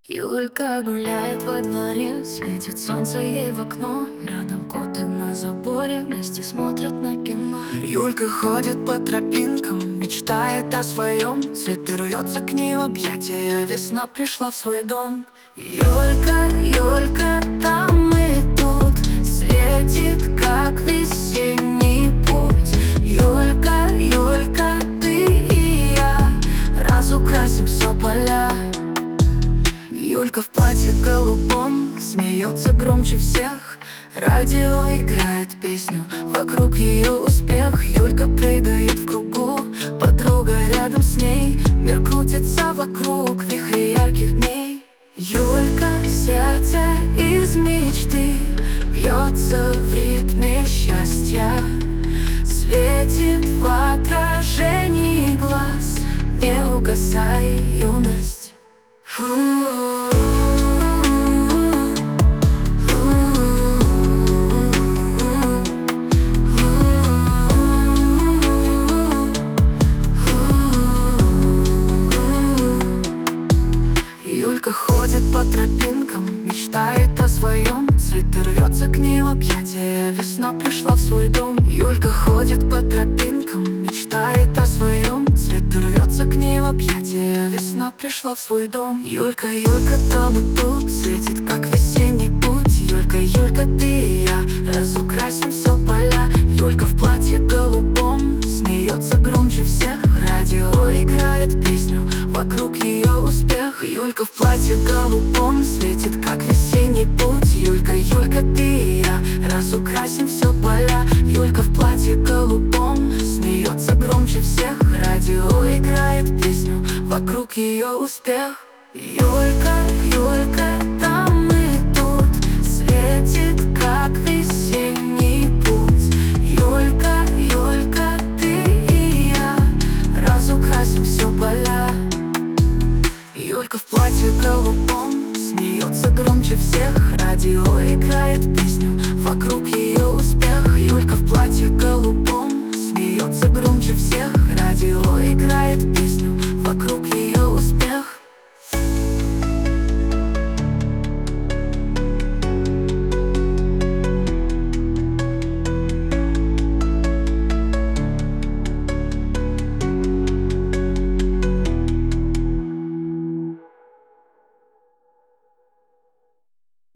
Юлька гуляет во дворе, светит солнце ей в окно. Рядом коты на заборе вместе смотрят на кино. Юлька ходит по тропинкам, мечтает о своем. Цветы рвется к ней в объятия, весна пришла в свой дом. Юлька, Юлька, там и тут светит, как весенний путь. Юлька, Юлька, ты и я разукрасим все поля. Юлька в платье голубом смеется громче всех. Радио играет песню, вокруг ее успех. Юлька прыгает в кругу, подруга рядом с ней. Мир крутится вокруг, вихри ярких дней. Юлька, сердце из мечты бьется в ритме счастья. Светит в отражении глаз, не угасай, юность. Юлька ходит по тропинкам, мечтает о своем. Цветы рвется к ней в объятия, весна пришла в свой дом. Юлька ходит по тропинкам, мечтает о своем. Цветы рвется к ней в объятия, весна пришла в свой дом. Юлька, Юлька, там и тут светит, как весенний путь. Юлька, Юлька, ты и я разукрасим все поля. Юлька в платье голубом смеется громче всех. Радио играет песню, вокруг ее успех. Юлька в платье голубом светит, как весенний путь. Юлька, Юлька, ты и я разукрасим все поля. Юлька в платье голубом смеется громче всех. Радио играет песню, вокруг ее успех. Юлька, Юлька, там и тут светит, как весенний путь. Юлька, Юлька, ты и я разукрасим все поля. Юлька в платье голубом смеется громче всех. Радио играет песню, вокруг ее успех. Юлька в платье голубом